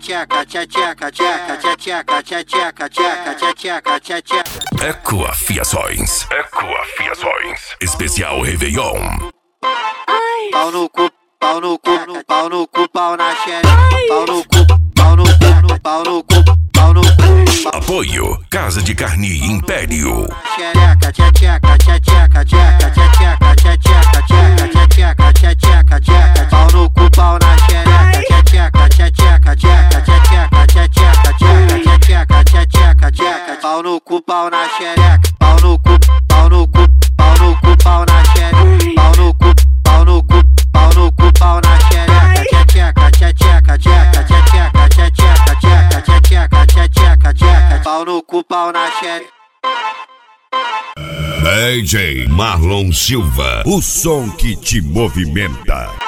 Ecoa Fiações. Especial Réveillon. Pau no cu, pau no cu, pau no cu, pau na xereca. Pau no cu, pau no cu, pau no cu, pau no cu. Apoio Casa de Carne Império. Xereca, tcheca, tcheca, tcheca, tcheca, tcheca, tcheca, tcheca, tcheca, tcheca. Pau no cu, pau na xereca. Tcheca, tcheca, tcheca, tcheca, tcheca, tcheca, tcheca, tcheca. Pau no cu, pau na xereca. Pau no cu, pau no cu, pau no cu, pau na xereca. Pau no cu, pau no cu, pau no cu, pau na xereca. Tcheca, tcheca, tcheca, tcheca, tcheca, tcheca, tcheca, tcheca, tcheca. Pau no cu, pau na xereca. DJ Marlon Silva, o som que te movimenta.